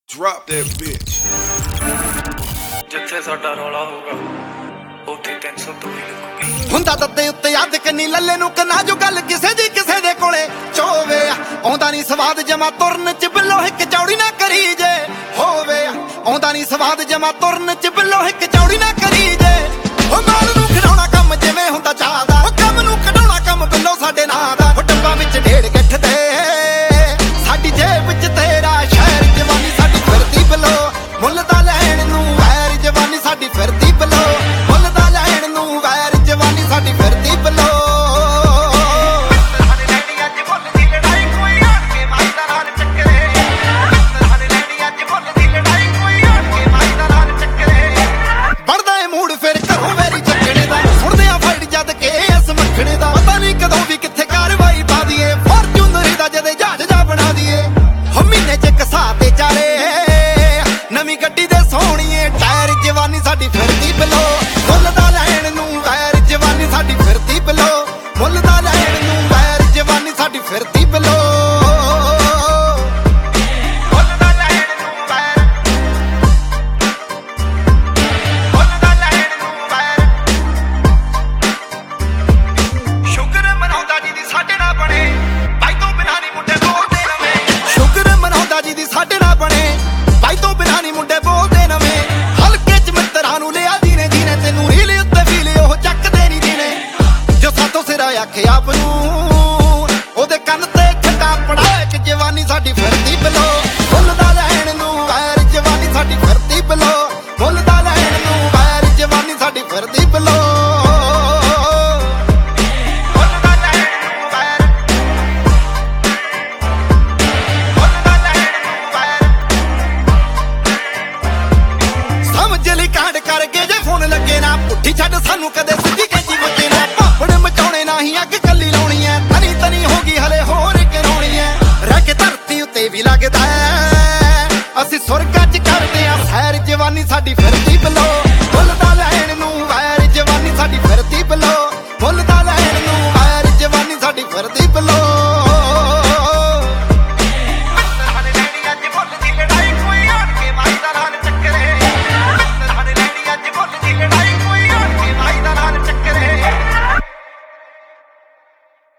Drop that bitch. ਜਿੱਥੇ ਸਾਡਾ ਰੌਲਾ ਹੋਊਗਾ ਉੱਥੇ 302 ਹੀ ਲੱਗੂਗੀ। ਹੁੰਦਾ ਦੱਦੇ ਉੱਤੇ ਅੱਧ ਕੰਨੀ ਲੱਲੇ ਨੂੰ ਕਨਾ ਜੋ ਗੱਲ ਕਿਸੇ ਦੀ ਕਿਸੇ ਦੇ ਕੋਲੇ ਚੋਵੇ ਆਉਂਦਾ ਨਹੀਂ ਸਵਾਦ ਜਮਾ ਤੁਰਨ ਚ ਬਿੱਲੋ ਇੱਕ ਚੌੜੀ ਨਾ ਕਰੀ ਜੇ ਹੋਵੇ ਆਉਂਦਾ ਨਹੀਂ ਸਵਾਦ ਜਮਾ ਤੁਰਨ ਚ ਬਿੱਲੋ ਇੱਕ ਚੌੜੀ ਨਾ ਕਰੀ ਜੇ ਉਹ ਮਾਲ ਨੂੰ ਖਿਡਾਉਣਾ ਕੰਮ ਜਿਵੇਂ ਹੁੰਦਾ ਚਾਹਦਾ ਉਹ ਕੰਮ ਨੂੰ ਕਢਾਉਣਾ ਕੰਮ ਬਿੱਲੋ ਸਾਡੇ ਨਾਂ ਦਾ ਉਹ ਡੱਬਾ ਵਿੱਚ ਢੇੜ ਗੱਠ ਦੇ ਸਾਡੀ ਜੇਬ ਵਿੱਚ ਤੇਰਾ ਸ਼ਹਿਰ ਜਵਾਨੀ ਸਾਡੀ ਫਿਰਦੀ ਬਿੱਲੋ ਮੁੱਲ ਦਾ ਲੈਣ ਨੂੰ ਵੈਰ ਜਵਾਨੀ ਸਾਡੀ ਫਿਰਦੀ ਬਿੱਲੋ ਮੁੱਲ ਦਾ ਲੈਣ ਨੂੰ ਵੈਰ ਜਵਾਨੀ ਸਾਡੀ ਫਿਰਦੀ ਬਿੱਲੋ ਸਾਡੀ ਫਿਰਦੀ ਬਿੱਲੋ ਮੁੱਲ ਦਾ ਲੈਣ ਨੂੰ ਵੈਰ ਜਵਾਨੀ ਸਾਡੀ ਫਿਰਦੀ ਬਿੱਲੋ ਮੁੱਲ ਦਾ ਲੈਣ ਨੂੰ ਵੈਰ ਜਵਾਨੀ ਸਾਡੀ ਫਿਰਦੀ ਬਿੱਲੋ ਮੁੱਲ ਦਾ ਲੈਣ ਨੂੰ ਵੈਰ ਮੁੱਲ ਦਾ ਲੈਣ ਨੂੰ ਵੈਰ ਸ਼ੁਕਰ ਮਨਾਉਂਦਾ ਜੀ ਦੀ ਸਾਡੇ ਨਾਲ ਬਣੇ ਬਾਈ ਤੋਂ ਬਿਨਾਂ ਨਹੀਂ ਮੁੰਡੇ ਬੋਲਦੇ ਨਵੇਂ ਸ਼ੁਕਰ ਮਨਾਉਂਦਾ ਜੀ ਦੀ ਸਾਡੇ ਨਾਲ ਬਣੇ ਬਾਈ ਤੋਂ ਬਿਨਾਂ ਨਹੀਂ ਮੁੰਡੇ ਬੋਲਦੇ ਨਵੇਂ ਨੂੰ ਲਿਆ ਦੀਨੇ ਦੀਨੇ ਤੈਨੂੰ ਰੀਲ ਉੱਤੇ ਫੀਲ ਉਹ ਚੱਕਦੇ ਨਹੀਂ ਦੀਨੇ ਜੋ ਸਾਤੋਂ ਸਿਰਾ ਆਖੇ ਆਪ ਨੂੰ ਉਹਦੇ ਕੰਨ ਤੇ ਛੱਡਾ ਪੜਾ ਕਿ ਜਵਾਨੀ ਸਾਡੀ ਫਿਰਦੀ ਬਿੱਲੋ ਮੁੱਲ ਦਾ ਲੈਣ ਨੂੰ ਵੈਰ ਜਵਾਨੀ ਸਾਡੀ ਫਿਰਦੀ ਬਿੱਲੋ ਮੁੱਲ ਦਾ ਲੈਣ ਨੂੰ ਵੈਰ ਜਵਾਨੀ ਸਾਡੀ ਫਿਰਦੀ ਬਿੱਲੋ ਕਰਕੇ ਜੇ ਫੋਨ ਲੱਗੇ ਨਾ ਪੁੱਠੀ ਛੱਡ ਸਾਨੂੰ ਕਦੇ ਸਿੱਧੀ ਕੈਂਚੀ ਵੱਜੇ ਨਾ ਭਾਪੜ ਮਚਾਉਣੇ ਨਾ ਹੀ ਅੱਗ ਕੱਲੀ ਲਾਉਣੀ ਐ ਤਨੀ ਤਨੀ ਹੋ ਗਈ ਹਲੇ ਹੋਰ ਕਰਾਉਣੀ ਐ ਰਹਿ ਕੇ ਧਰਤੀ ਉੱਤੇ ਵੀ ਲੱਗਦਾ ਅਸੀਂ ਸੁਰਗਾਂ 'ਚ ਕਰਦੇ ਆ ਸੈਰ ਜਵਾਨੀ ਸਾਡੀ ਫਿਰਦੀ ਬਿੱਲੋ ਮੁੱਲ ਦਾ ਲੈਣ ਨੂੰ ਵੈਰ ਜਵਾਨੀ ਸਾਡੀ ਫਿਰਦੀ ਬਿੱਲੋ ਮੁੱਲ ਦਾ ਲੈਣ ਨੂੰ ਵੈਰ ਜਵਾਨੀ ਸਾਡੀ ਫਿਰਦੀ ਬਿੱਲੋ